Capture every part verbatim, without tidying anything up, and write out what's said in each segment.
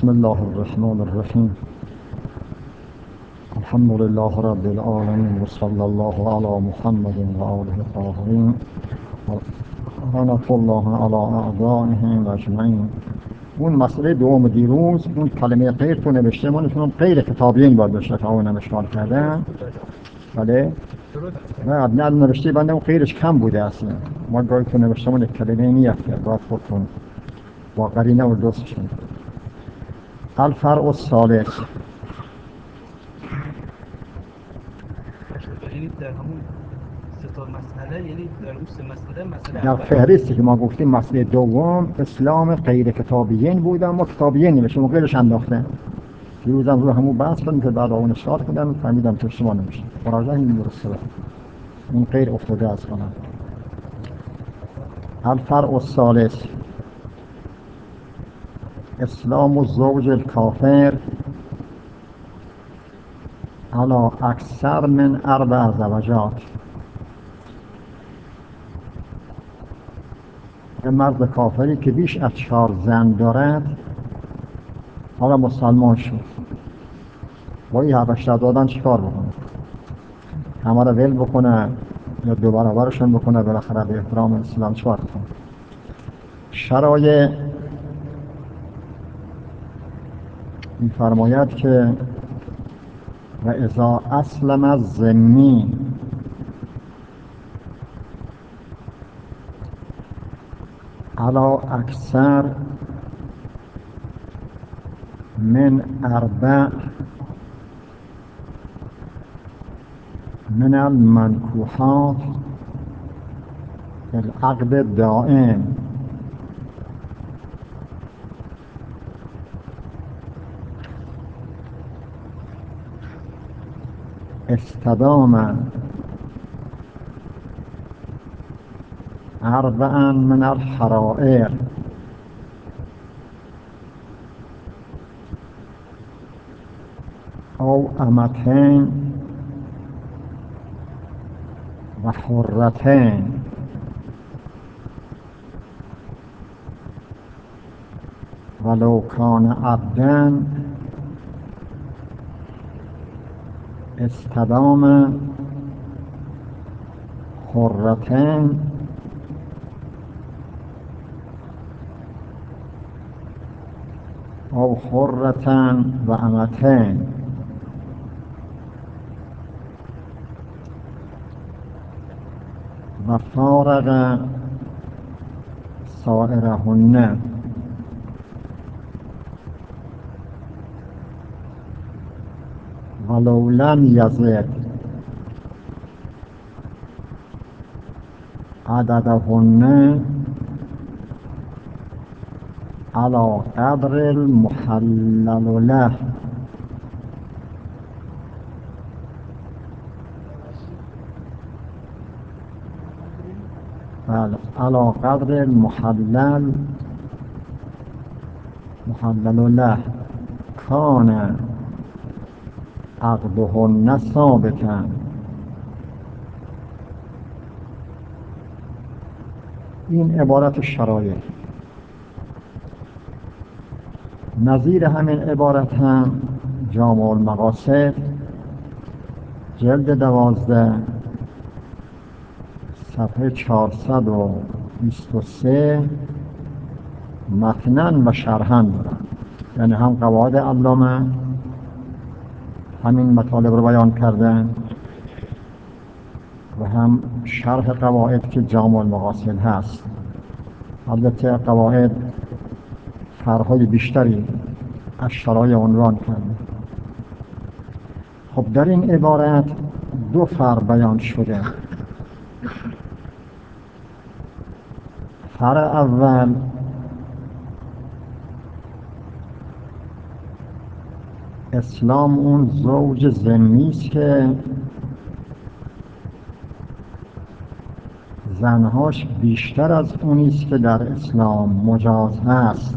بسم الله الرحمن الرحیم. الحمد لله رب العالمین و صلی الله علی محمد و آله الطاهرین و لعنة الله علی اعدائهم اجمعین. اون مسئله دوم دیروز اون کلمه غیر تو نوشته، ما نشونم غیر کتابیین باید بشه تا اونم اشکال کردن. بله نه نه نوشته بنده اون غیرش کم بوده اصلا. ما گاهی تو نوشته من یک کلمه نیفته باید خودتون با قرینه و درست شد. الفرع الثالث یعنی در همون سه تا مسئله، یعنی در اون سه مسئله مسئله در فهرستی که ما گفتیم مسئله دوم اسلام غیر کتابیین بودن، ما کتابیین نمیشیم و غیرش انداختن. دیروزم رو همون بحث کردیم که بعد اون اشتراط کردن فهمیدم که اشتباه نمیشه. مراجعه این درسته این غیر افتاده از کنم. الفرع الثالث اسلام الزوج الکافر علی اکثر من اربع زوجات. یه مرد کافری که بیش از چهار زن دارد حالا مسلمان شد، با این حقش دادن چیکار بکنه؟ همه رو ول بکنه یا دو برابرشون بکنه؟ بالاخره به احترام اسلام چیکار بکنه؟ شرایع می‌فرماید که و اذا اسلم الذمی علی اکثر من اربع من المنکوحات العقد الدائم استدام اربعا من الحرائر او امتين و حرتين ولو كان عبدا استدام حرتين او حرة و امتين و فارق سائرهن ولو لم يزد عددهن على قدر المحلل له. بله على قدر المحلل محلل له كان عقدهن ثابتا. این عبارت شرایع. نظیر همین عبارت هم جامع المقاصد جلد دوازده صفحه چهارصد و بیست و سه متناً و شرحاً دارد. یعنی هم قواعد علامه همین مطالب رو بیان کردن و هم شرح قواعد که جامع المقاصد هست. البته قواعد فرع‌های بیشتری از شرایع عنوان کردن. خب در این عبارت دو فرع بیان شده. فرع اول اسلام اون زوج ذمی است که زنهاش بیشتر از اونی است که در اسلام مجاز هست.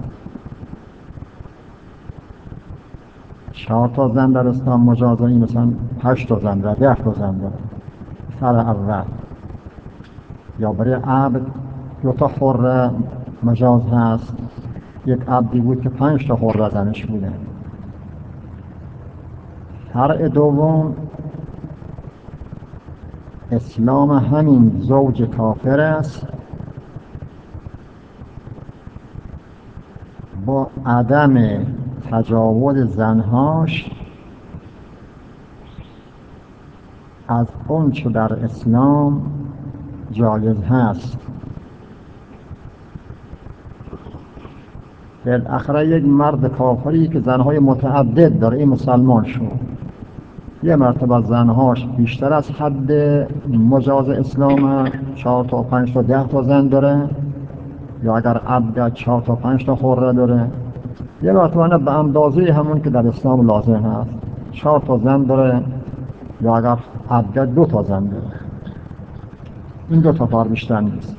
چهار تا زن در اسلام مجاز، این مثلا هشت تا زن ده تا زن داره. فرع اول. یا برای عبد دو تا حره مجاز هست، یک عبدی بود که پنج تا حره زنش بوده. فرع دوم اسلام همین زوج کافر است با عدم تجاوز زنهاش از اون چه در اسلام جایز هست. بالاخره یک مرد کافری که زنهای متعدد داره این مسلمان شد، یه مرتبه زنهاش بیشتر از حد مجاز اسلام، چهار تا پنج تا ده تا زن داره، یا اگر عبد چهار تا پنج تا حره داره، یه مرتبه به اندازه همون که در اسلام لازم هست چهار تا زن داره، یا اگر عبد دو تا زن داره. این دو تا فرق بیشتر نیست.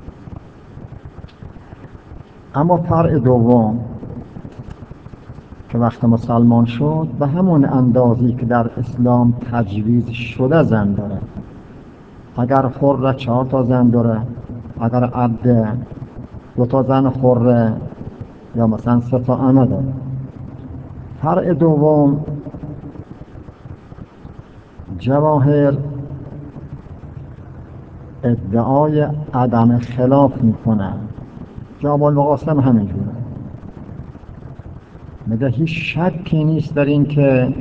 اما فرع دوم که وقت مسلمان شد به همون اندازی که در اسلام تجویز شده زن داره. اگر حره چهار تا زن داره، اگر عبد دو تا زن حره، یا مثلا سه تا امه داره. فرع دوم جواهر ادعای عدم خلاف میکنن. جواب المقاسم همینجوره، میگه هیچ شکی نیست در این که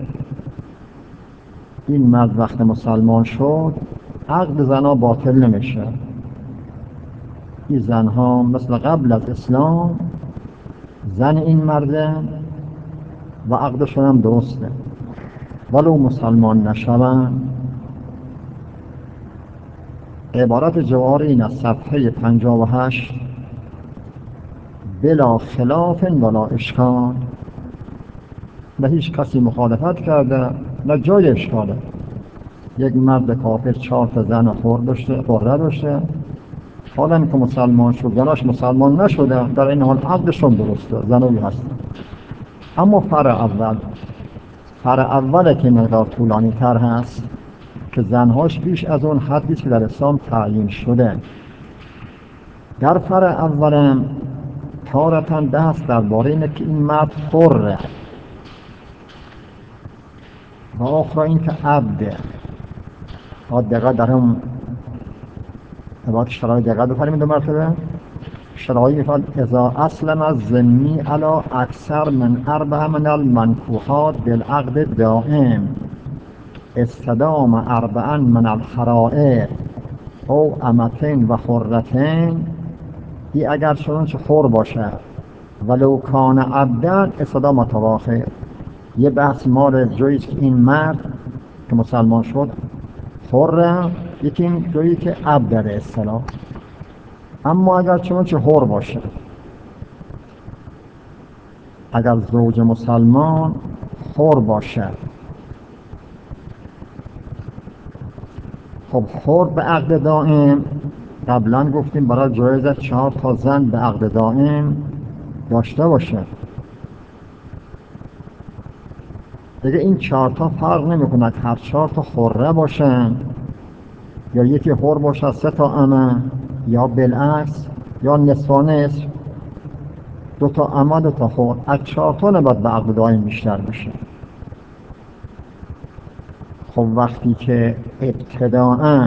این مرد وقت مسلمان شد عقد زنها باطل نمیشه. این زنها مثل قبل از اسلام زن این مرده و عقدشون هم درسته، ولو مسلمان نشوند. عبارت جوار این از صفحه پنجاه و هشت بلا خلاف ولا اشکال. نه هیچ کسی مخالفت کرده نه جای اشکاله. یک مرد کافر چهار تا زن حر داشته، حره داشته، حالا که مسلمان شد زناش مسلمان نشده، در این حال عقدشون درسته، زنوی هست. اما فرع اول فرع اول که مقدار طولانی تر هست که زنهاش بیش از اون حدی که در اسلام تعیین شده. در فرع اولم تارتاً بحث درباره اینه که این مرد حره و آخر این که عبده. باید دقیقه در هم باید شرایط دقیقه بفرمید. دو مرتبه شرایط میفرد اذا اسلم الذمی علی اکثر من اربع من المنکوحات بالعقد دائم استدام اربعا من الحرائر او امتین و حرتین. ای اگر شدن چه حر باشه ولو کان عبدن استدام متواخر. یه بحث مال جایی که این مرد که مسلمان شد حره، یکی این جایی که عبد داره اصطلاح. اما اگر چون چه حر باشه، اگر زوج مسلمان حر باشه، خب حر به عقد دائم قبلا گفتیم برای جایزه چهار تا زن به عقد دائم داشته باشه. دیگه این چهار تا فرق نمی کند هر چهار تا حره باشن یا یکی حر باشه سه تا امه، یا بالعکس، یا نصف و نصف، دو تا امه دو تا حر. از چهار تا نباید به عقد دائم بیشتر بشه. خب وقتی که ابتداءً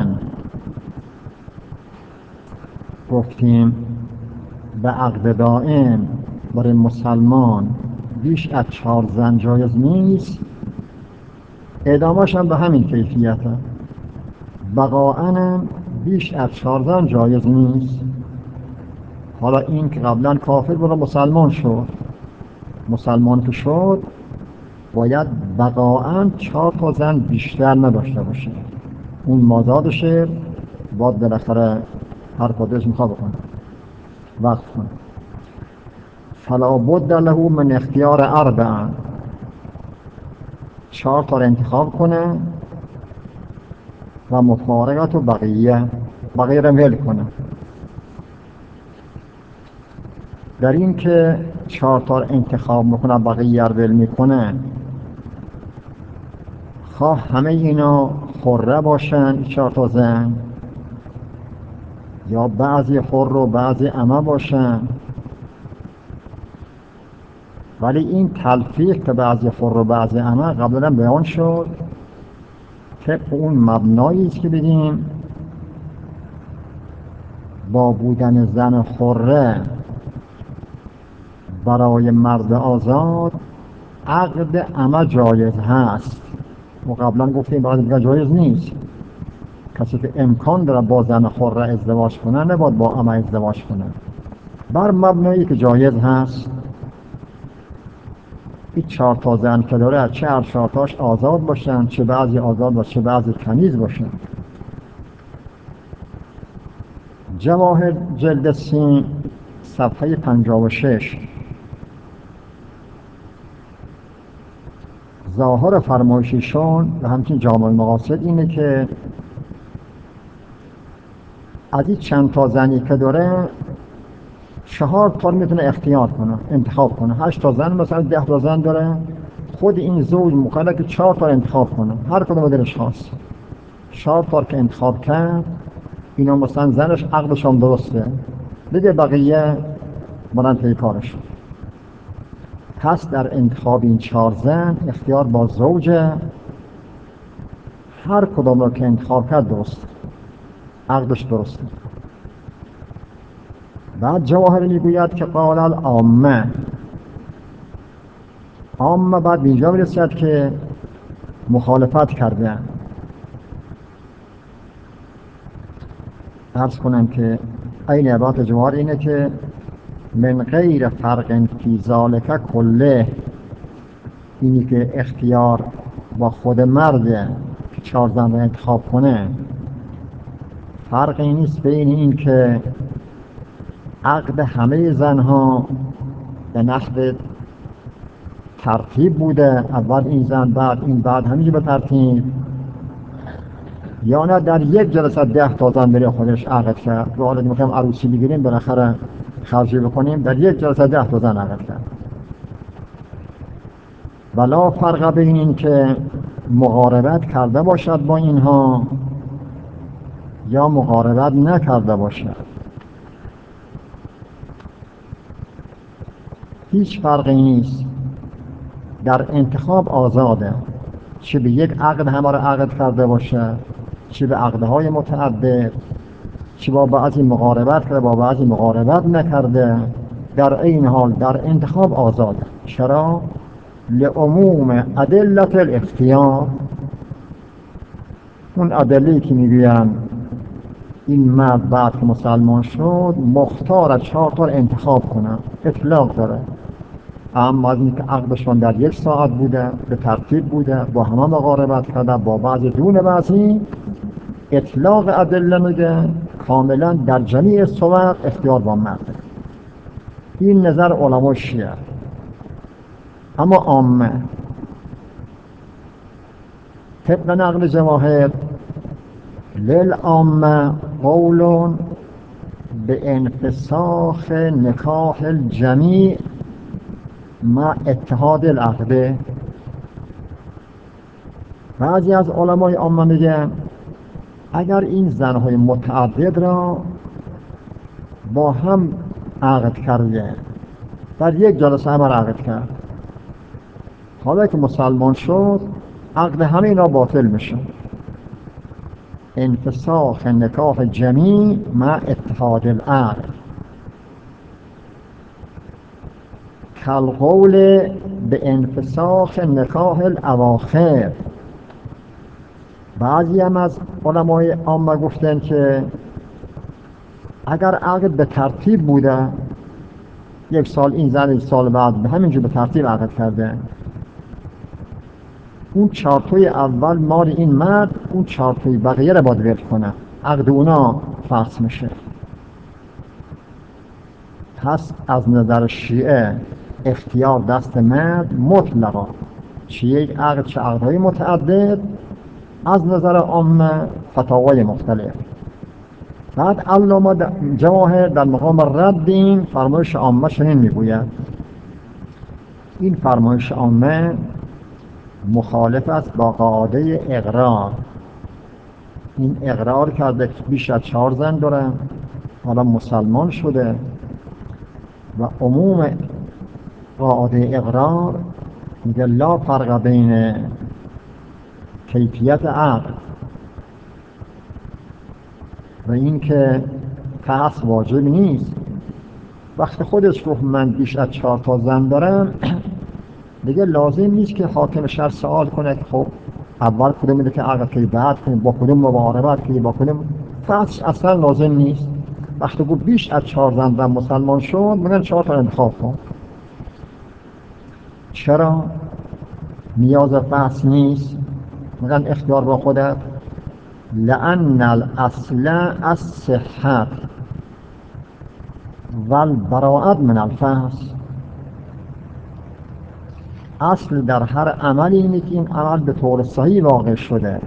گفتیم به عقد دائم برای مسلمان بیش از چهار زن جایز نیست، ادامهش هم به همین کیفیته. بقاءً بیش از چهار زن جایز نیست. حالا این که قبلا کافر بود مسلمان شد، مسلمان که شد باید بقاءً چهار تا زن بیشتر نداشته باشه. اون مازادشه باید بالاخره هر کدومش میخواد بکنه وقت کنه. فلا بد له من اختیار اربع، چهار تا انتخاب کنه و مفارقت و بقیه بقیه رو ول کنه. در این که چهار تا انتخاب میکنه بقیه رو ول میکنه، خواه همه اینا حره باشن چهار تا زن، یا بعضی حر و بعضی امه باشن، ولی این تلفیق که بعضی حر و بعضی عمه قبلا بیان شد طبق اون مبنایی است که بگیم با بودن زن حره برای مرد آزاد عقد عمه جایز هست. و قبلا گفتیم بعضی دیگه جایز نیست. کسی که امکان داره با زن حره ازدواج کنه نباید با عمه ازدواج کنه. بر مبنایی که جایز هست این چهار تا زن که داره چه هر چهار تاش آزاد باشن، چه بعضی آزاد باشه چه بعضی کنیز باشن. جواهر جلد سین صفحه پنجاه و شش ظاهر فرمایششون و همچنین جامع المقاصد اینه که از این چند تا زنی که داره چهار تا میتونه اختیار کنه، انتخاب کنه. هشت تا زن مثلا ده تا زن داره، خود این زوج مخاطب که چهار تا انتخاب کنه، هر کدوم دلش خواست. چهار تا که انتخاب کرد اینا مثلا زنش عقدش هم درسته، دیگه بقیه برن پی کارش. پس در انتخاب این چهار زن اختیار با زوجه، هر کدوم رو که انتخاب کرد درست، عقدش درسته. بعد جواهر میگوید که قال العامه، عامه بعد به اینجا میرسید که مخالفت کرده. عرض کنم که این عبارت جواهر اینه که من غیر فرق فی ذالک کله، اینی که اختیار با خود مرده که چهار زن رو انتخاب کنه، فرقی نیست بین این که عقد همه زنها به نحو ترتیب بوده، اول این زن بعد این بعد همینجا به ترتیب، یا نه در یک جلسه ده تا زن بره خودش عقد کرد. و حالا میخوایم عروسی بگیریم بالاخره خرجی بکنیم، در یک جلسه ده تا زن عقد کرد. ولا فرق بین این که مقاربت کرده باشد با اینها یا مقاربت نکرده باشد، هیچ فرقی نیست. در انتخاب آزاده، چه به یک عقد همه را عقد کرده باشه، چه به عقدهای متعدد، چه با بعضی مقاربت کرده با بعضی مقاربت نکرده، در این حال در انتخاب آزاده. چرا؟ لعموم ادلت الاختیار، اون ادله‌ای که میگوین این مرد بعد که مسلمان شد مختار از چهار تا انتخاب کنه، اطلاق داره. اما از اینکه عقدشون در یک ساعت بوده، به ترتیب بوده، با همه مقاربت کرده، با بعضی دون بعضی، اطلاق ادله میگه کاملا در جمیع صور اختیار با مرده. این نظر علما شیعه. اما عامه طبق نقل جواهر للعامه قول به انفساخ نکاح الجمیع مع اتحاد العقده. بعضی از علمای عامه میگن اگر این زنهای متعدد را با هم عقد کرده، در یک جلسه همه را عقد کرد، حالا که مسلمان شد عقد همه اینا باطل میشه. انفساخ نکاح جمیع مع اتحاد العقد کالقول به انفساخ نکاح الاواخر. بعضی هم از علمای عامه گفتن که اگر عقد به ترتیب بوده، یک سال این زن یک سال بعد به همینجور به ترتیب عقد کرده، اون چارتوی اول مال این مرد، اون چارتوی بقیه را باید ورد کنه، عقد اونا فصل میشه. پس از نظر شیعه اختیار دست مرد مطلقا، چه یک عقد چه عقدهای متعدد، از نظر عامه فتاوای مختلف. بعد علامه جواهر در مقام رد این فرمایش عامه چنین میگوید این فرمایش عامه مخالف است با قاعده اقرار. این اقرار کرده که بیش از چهار زن داره، حالا مسلمان شده و عموم قاعده اقرار میگه لا فرق بین کیفیت عقد و این که فحص واجب نیست. وقتی خودش گفت من بیش از چهار تا زن دارم دیگه لازم نیست که حاکم شهر سوال کنه که خب اول کدوم میده که عقد کنی، بعد کنی، با کدوم مباربت کنی، با کدوم. فحص اصلا لازم نیست. وقتی گفت بیش از چهار زن و مسلمان شد میگن چهار تا انتخاب کن. چرا نیاز فحص نیست؟ میگن اختیار با خودت. لأن الاصل الصحة والبراءة من الفحص. اصل در هر عملی اینه که این عمل به طور صحیح واقع شده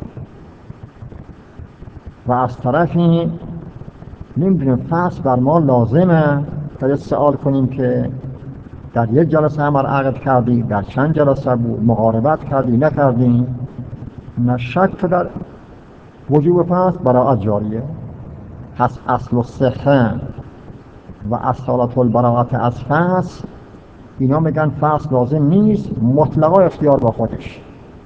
و از طرفی نمیدونیم فحص بر ما لازمه تا سوال کنیم که در یک جلسه عمل عقد کردی، در چند جلسه بود، مقاربت کردی نکردی. نه شک در وجوب فحص، براءت جاریه. پس اصل الصحة و اصالت البراءت از فحص، اینا میگن فحص لازم نیست، مطلقا اختیار با خودش.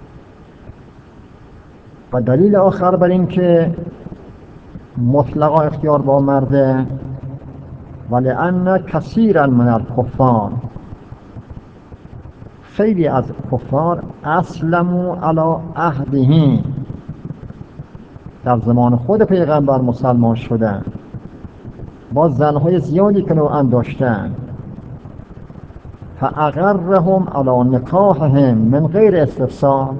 و دلیل آخر بر این که مطلقا اختیار با مرده ولأن کثیرا من الکفار، خیلی از کفار اسلموا علی عهدهم، در زمان خود پیغمبر مسلمان شدن، با زنهای زیادی که نوعا داشتن، فاقرهم علی نکاحهم من غیر استفسار.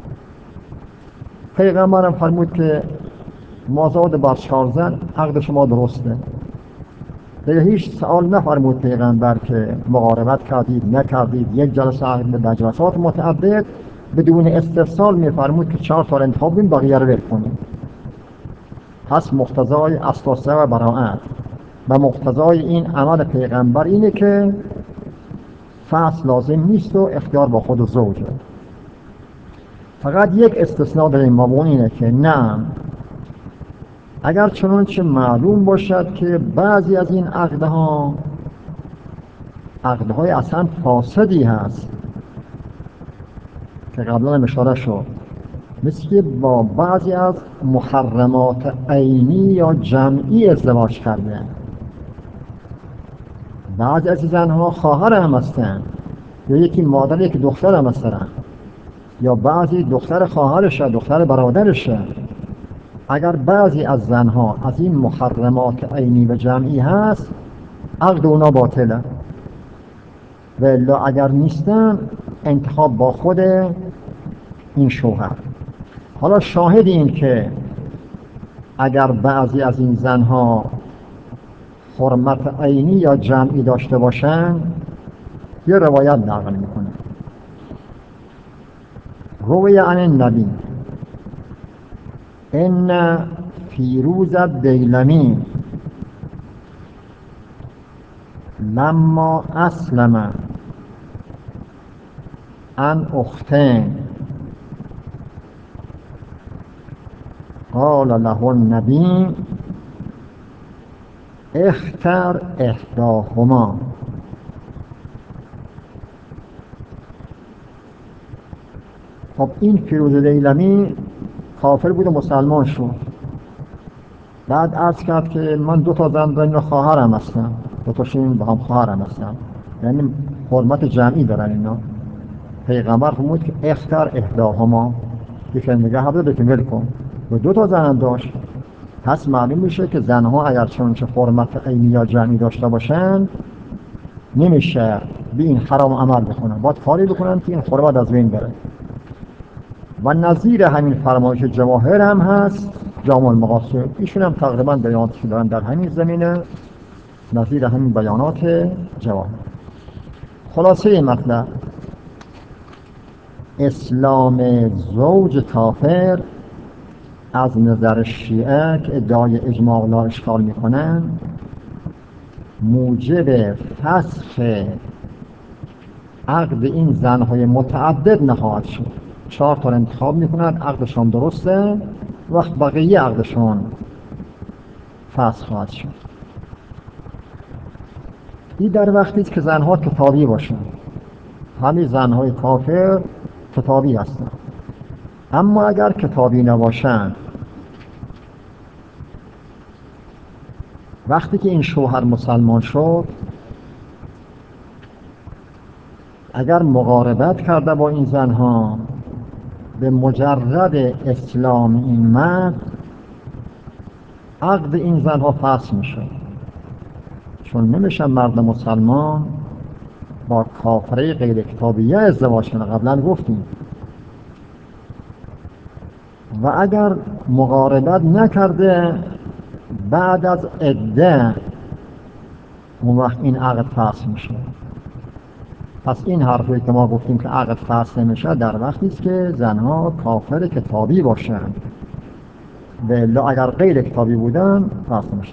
پیغمبرم فرمود که مازاد بر چهار زن عقد شما درسته. دیگه هیچ سوال نفرمود پیغمبر که مقاربت کردید نکردید، یک جلسه عقد، در جلسات متعدد بدون استفسار میفرمود که چهار تا انتخاب کنید بقیه رو ول کنید. پس مقتضای اصل و براءت و مقتضای این عمل پیغمبر اینه که فحص لازم نیست و اختیار با خود زوجه. فقط یک استثناء داریم ما، اون اینه که نه، اگر چنانچه معلوم باشد که بعضی از این عقدها عقدهای اصلا فاسدی هست که قبلا هم اشاره شد، مثل که با بعضی از محرمات عینی یا جمعی ازدواج کرده. بعضی از زنها خواهر هم هستن، یا یکی مادر یکی دختر هم هستن، یا بعضی دختر خواهرشه، دختر برادرشه. اگر بعضی از زنها از این محرمات عینی و جمعی هست، عقد اونا باطله. و الا اگر نیستن، انتخاب با خود این شوهر. حالا شاهد این که اگر بعضی از این زنها حرمت عینی یا جمعی داشته باشن، یه روایت نقل میکنه. روی عن النبی ان فیروز الدیلمی لما اسلم عن اختین قال له النبی اختر احداهما. خب این فیروز دیلمی کافر بود و مسلمان شد. بعد عرض کرد که من دو تا زن دارم، خواهرم هستم، دو تاشون با هم خواهرم هستم، یعنی حرمت جمعی دارن اینا. پیغمبر فرمود که اختر احداهما، یکی میگه حبه بکن ول کن، و دو تا زن داشت. پس معلوم میشه که زنها اگر چنانچه حرمت عینی یا جمعی داشته باشن، نمیشه به این حرام عمل بکنن، باید کاری بکنن که این حرمت از بین بره. و نظیر همین فرمایش جواهر هم هست، جامع المقاصد، ایشون هم تقریبا بیاناتی دارن در همین زمینه، نظیر همین بیانات جواهر. خلاصه مطلب، اسلام زوج کافر از نظر شیعه که ادعای اجماع لا اشکال میکنن، موجب فسخ عقد این زنهای متعدد نخواهد شد. چهار تا انتخاب میکنند، عقدشان درسته، وقت بقیه عقدشان فسخ خواهد شد. این در وقتی است که زنها کتابی باشن. همین زنهای کافر کتابی هستند. اما اگر کتابی نباشند، وقتی که این شوهر مسلمان شد، اگر مقاربت کرده با این زنها، به مجرد اسلام این مرد عقد این زنها فسخ میشه، چون نمیشه مرد مسلمان با کافره غیر کتابیه ازدواج کنه. قبلا گفتیم. و اگر مقاربت نکرده بعد از عده، اون وقت این عقد فسخ میشه. پس این حرفی که ما گفتیم که عقد فسخ نمیشه در وقتی است که زنها کافر کتابی باشن، و الا اگر غیر کتابی بودن فسخ میشه.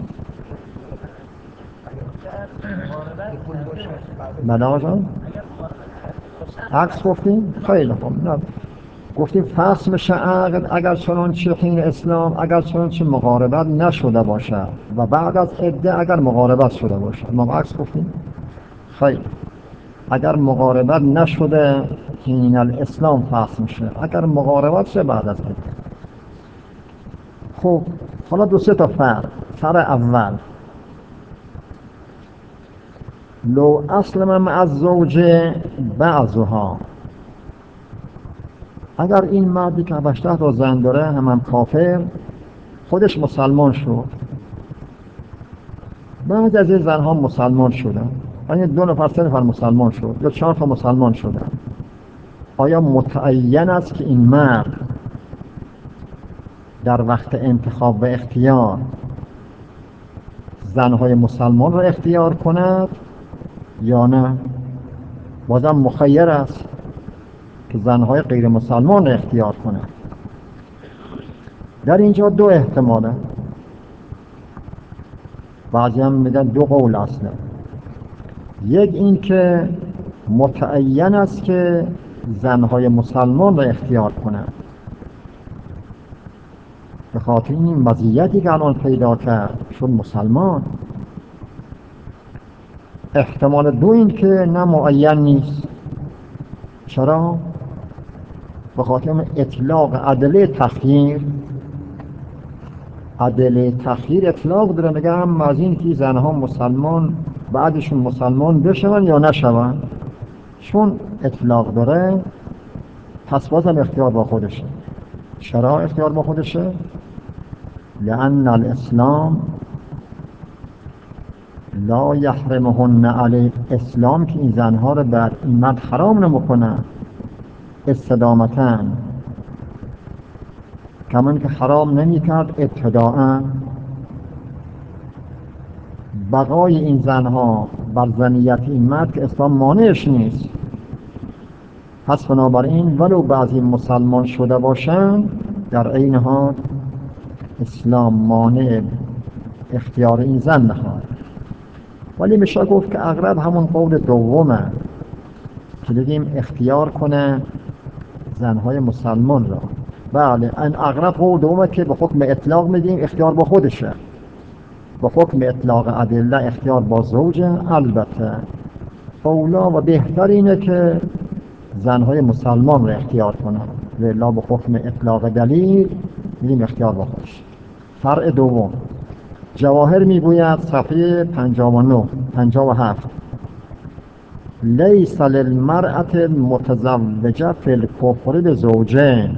بله آقا جان، عکس گفتیم. خیلی خوب. نه گفتیم فسخ میشه عقد اگر چنانچه حین اسلام، اگر چنانچه مقاربت نشده باشه، و بعد از عده اگر مقاربت شده باشه. ما عکس گفتیم. خیلی اگر مقاربت نشده حین الاسلام فسخ میشه، اگر مقاربت شه بعد از عده. خب حالا دو سه تا فرق. فرق اول، لو اسلم مع الزوج بعضها، اگر این مردی که هشده تا زن داره هم هم کافر، خودش مسلمان شد، بعد از این زنها مسلمان شدن، یعنی دو نفر سه نفر مسلمان شد یا چهار تا مسلمان شدن، آیا متعین است که این مرد در وقت انتخاب و اختیار زنهای مسلمان را اختیار کند یا نه؟ بازم مخیر است که زنهای غیر مسلمان را اختیار کند. در اینجا دو احتماله. بعضی هم میگن دو قول اصله. یک این که متعین است که زنهای مسلمان را اختیار کند، به خاطر این مزیتی که الان پیدا کرد شد مسلمان. احتمال دو این که نه معین نیست. چرا؟ به خاطر اطلاق ادله تخییر. ادله تخییر اطلاق داره، میگه هم از این که زنها مسلمان بعدشون مسلمان بشون یا نشون، چون اطلاق داره پس بازم اختیار با خودشه. چرا اختیار با خودشه؟ لأن الاسلام لا یحرمهن علیه، اسلام که این زنها رو بر این مرد حرام نمیکنه استدامتاً، کمان که حرام نمیکرد ابتداءً. بقای این زنها بر زنیت این مرد که اسلام مانعش نیست. پس بنابراین ولو بعضی مسلمان شده باشن، در عین حال اسلام مانع اختیار این زن نخواهد. ولی میشه گفت که اغلب همون قول دومه که بگیم اختیار کنه زنهای مسلمان را. بله این اغلب قول دومه که به حکم اطلاق میگیم اختیار با خودشه، به حکم اطلاق ادله اختیار با زوجه. البته اولا و بهتر اینه که زنهای مسلمان را اختیار کنه، ولی به حکم اطلاق دلیل میگیم اختیار با خودش. فرع دوم، جواهر میگوید صفحه پنجاه و نه پنجاه و هفت، لیس للمرأة المتزوجة فی الکفر بزوجین،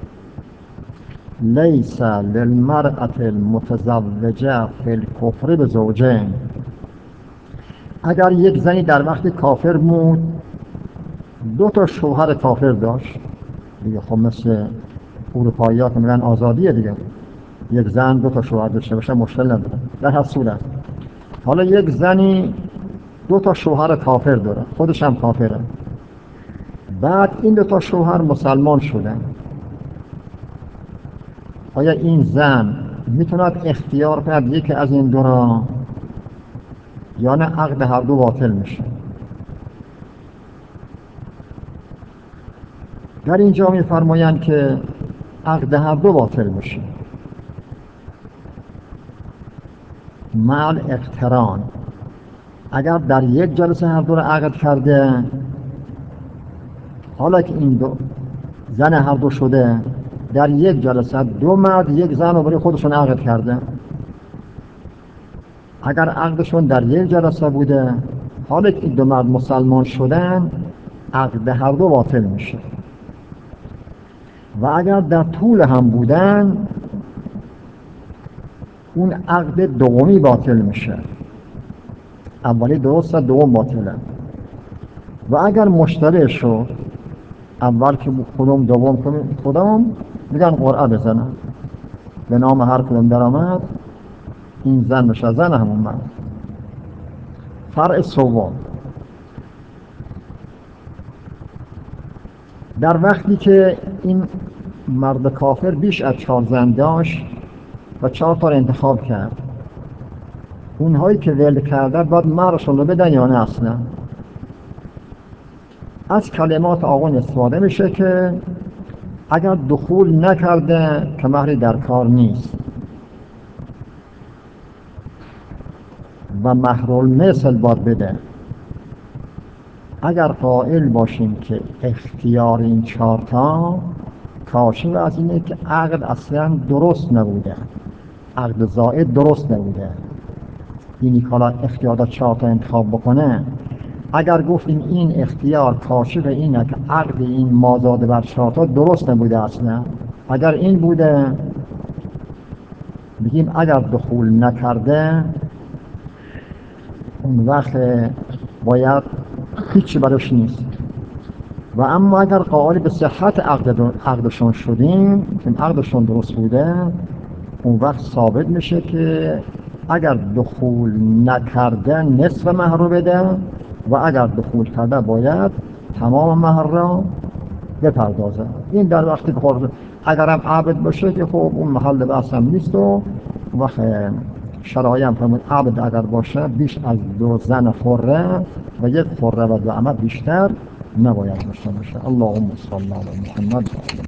لیس للمرأة المتزوجة فی الکفر بزوجین. اگر یک زنی در وقت کافر بود دو تا شوهر کافر داشت، دیگه خب مثل اروپایی ها که میگن آزادیه دیگه، یک زن دو تا شوهر داشته باشه مشکل نداره. در هر صورت حالا یک زنی دو تا شوهر کافر داره، خودش هم کافره، بعد این دو تا شوهر مسلمان شدن، آیا این زن میتوند اختیار کند یکی از این دو را یا نه عقد هر دو باطل میشه؟ در اینجا میفرمایند که عقد هر دو باطل میشه مع الاقتران. اگر در یک جلسه هر دو را عقد کرده حالا که این دو زن هر دو شده، در یک جلسه دو مرد یک زن رو برای خودشون عقد کرده. اگر عقدشون در یک جلسه بوده، حالا که این دو مرد مسلمان شدن، عقد هر دو باطل میشه. و اگر در طول هم بودن، اون عقد دومی باطل میشه. اولی درسته، دوم باطله. و اگر مشترک شد، اول که کدوم دوم کدوم میگن قرعه بزنن، به نام هر کدوم در آمد این زن میشه زن همون مرد. فرع سوم، در وقتی که این مرد کافر بیش از چهار زن داشت و چهار تا انتخاب کرد، اونهایی که ول کرده باید مهرشون رو بدن یا نه؟ اصلا از کلمات آقا استفاده میشه که اگر دخول نکرده که مهری در کار نیست و مهرالمثل باید بده. اگر قائل باشیم که اختیار این چهارتا کاشف از اینه که عقد اصلا درست نبوده، عقد زائد درست نبوده، اینی که حالا اختیارات چهارتا انتخاب بکنه، اگر گفتیم این اختیار کاشف اینه که عقد این مازاد بر چهارتا درست نبوده اصلا، اگر این بوده بگیم اگر دخول نکرده اون وقت باید هیچی براش نیست. و اما اگر قائل به صحت عقد عقدشون شدیم که عقدشون درست بوده، اون وقت ثابت میشه که اگر دخول نکرده نصف مهر رو بده و اگر دخول کرده باید تمام مهر را بپردازه. این در وقتی که خود اگر هم عبد باشه که خب اون محل بحث هم نیست و وقت شرایع هم فرمود عبد اگر باشه بیش از دو زن حره و یک حره و دو امه بیشتر نباید داشته باشه. اللهم صل علی محمد.